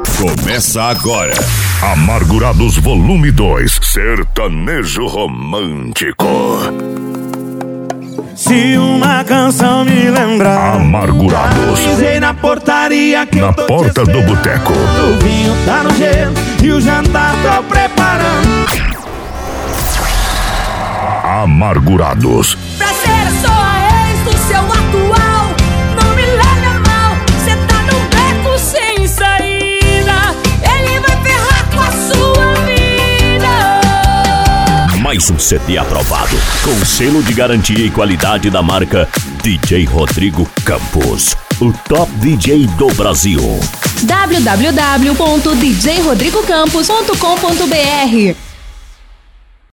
Começa agora, Amargurados Volume 2, Sertanejo Romântico. Se uma canção me lembrar, Amargurados, avisei na portaria que na eu tô porta do boteco. O vinho tá no gelo e o jantar tô preparando. Amargurados. Pra ser só a ex do seu atual, não me leve a mal, cê tá num beco sem saída, ele vai ferrar com a sua vida. Mais um CD aprovado, com selo de garantia e qualidade da marca DJ Rodrigo Campos, o top DJ do Brasil. www.djrodrigocampos.com.br